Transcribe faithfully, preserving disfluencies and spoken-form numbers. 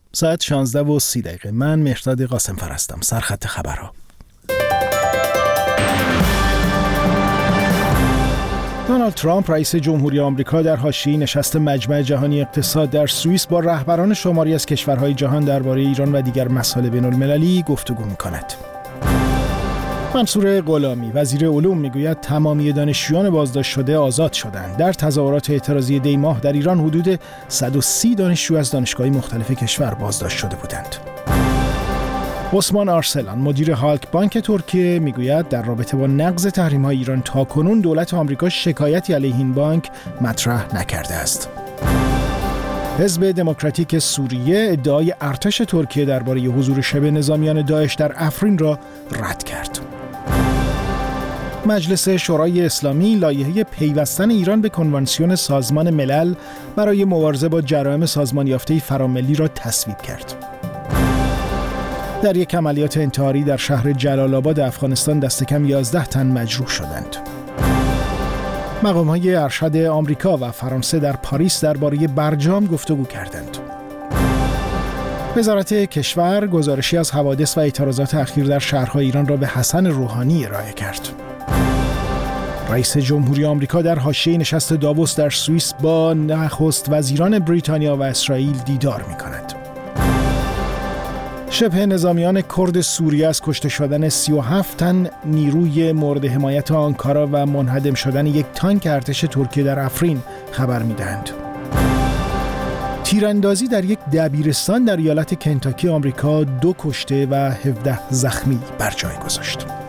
ساعت شانزده و سی دقیقه. من مهرداد قاسم‌فر هستم. سرخط خبرها. دونالد ترامپ رئیس جمهوری آمریکا در حاشیه نشست مجمع جهانی اقتصاد در سوئیس با رهبران شماری از کشورهای جهان درباره ایران و دیگر مسائل بین‌المللی گفتگو می‌کند. منصور غلامی وزیر علوم میگوید تمامی دانشجویان بازداشت شده آزاد شدند. در تظاهرات اعتراضی دی ماه در ایران حدود صد و سی دانشجو از دانشگاه‌های مختلف کشور بازداشت شده بودند. عثمان آرسلان مدیر هالک بانک ترکیه میگوید در رابطه با نقض تحریم‌های ایران تاکنون دولت آمریکا شکایتی علیه این بانک مطرح نکرده است. حزب دموکراتیک سوریه ادعای ارتش ترکیه درباره حضور شبه نظامیان داعش در افرین را رد کرد. مجلس شورای اسلامی لایحه پیوستن ایران به کنوانسیون سازمان ملل برای مبارزه با جرایم سازمان یافته فراملی را تصویب کرد. در یک عملیات انتحاری در شهر جلال آباد افغانستان دست کم یازده تن مجروح شدند. مقام‌های ارشد آمریکا و فرانسه در پاریس درباره برجام گفتگو کردند. وزارت کشور گزارشی از حوادث و اعتراضات اخیر در شهرهای ایران را به حسن روحانی ارائه کرد. رئیس جمهوری آمریکا در حاشیه نشست داووس در سوئیس با نخست وزیران بریتانیا و اسرائیل دیدار می‌کند. شبه نظامیان کرد سوریه از کشته شدن سی و هفت تن نیروی مورد حمایت آنکارا و منهدم شدن یک تانک ارتش ترکیه در افرین خبر می‌دهند. تیراندازی در یک دبیرستان در ایالت کنتاکی آمریکا دو کشته و هفده زخمی بر جای گذاشت.